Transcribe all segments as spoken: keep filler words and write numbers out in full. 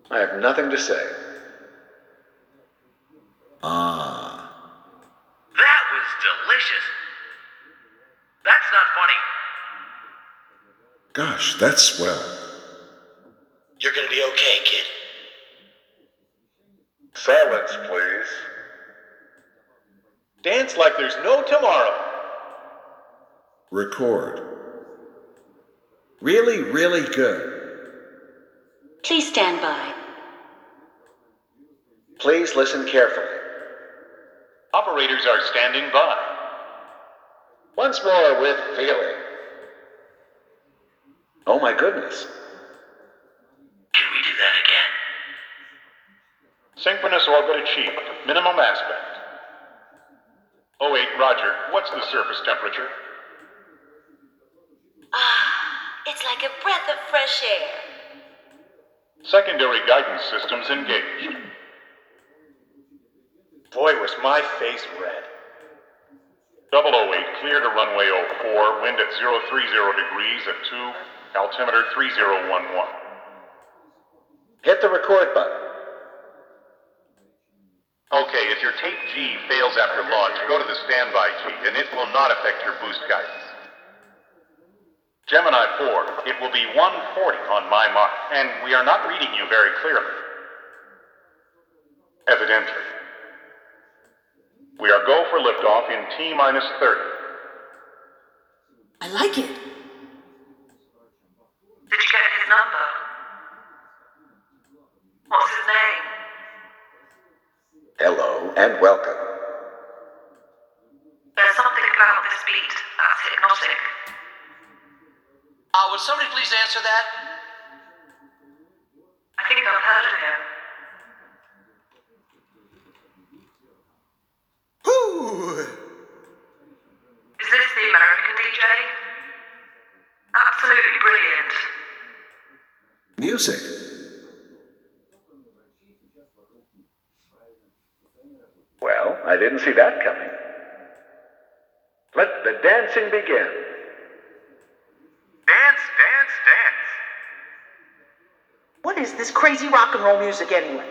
I have nothing to say. Ah. That was delicious. That's not funny. Gosh, that's swell. You're gonna be okay, kid. Silence, please. Dance like there's no tomorrow. Record. Really, really good. Please stand by. Please listen carefully. Operators are standing by. Once more with feeling. Oh my goodness. Can we do that again? Synchronous orbit achieved. Minimum aspect. Oh wait, Roger, what's the surface temperature? Ah, it's like a breath of fresh air. Secondary guidance systems engaged. Boy, was my face red. double oh eight, clear to runway oh four, wind at zero three zero degrees at two, altimeter three zero one one. Hit the record button. Okay, if your tape G fails after launch, go to the standby G, and it will not affect your boost guidance. Gemini four, it will be one forty on my mark, and we are not reading you very clearly. Evidently. We are go for liftoff in T minus thirty. I like it. Did you get his number? What's his name? Hello and welcome. There's something about this beat that's hypnotic. Uh, would somebody please answer that? I think I've heard of him. Whoo! Is this the American D J? Absolutely brilliant. Music. Well, I didn't see that coming. Let the dancing begin. Dance, dance, dance. What is this crazy rock and roll music anyway?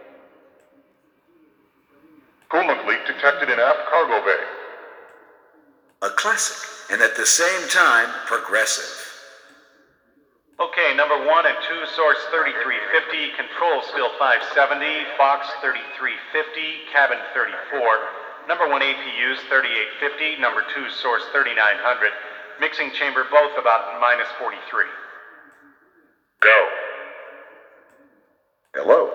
Coolant leak detected in aft cargo bay. A classic, and at the same time, progressive. Okay, number one and two, source thirty-three fifty, control still five seventy, Fox thirty-three fifty, cabin thirty-four, number one A P Us thirty-eight fifty, number two, source thirty-nine hundred, mixing chamber both about minus forty-three. Go. Hello.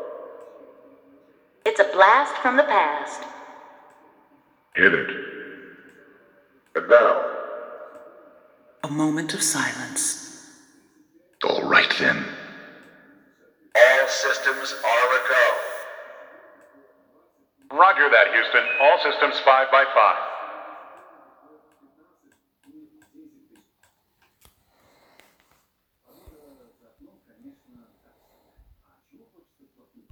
It's a blast from the past. Hit it. And now. A moment of silence. All right then. All systems are a go. Roger that, Houston. All systems five by five.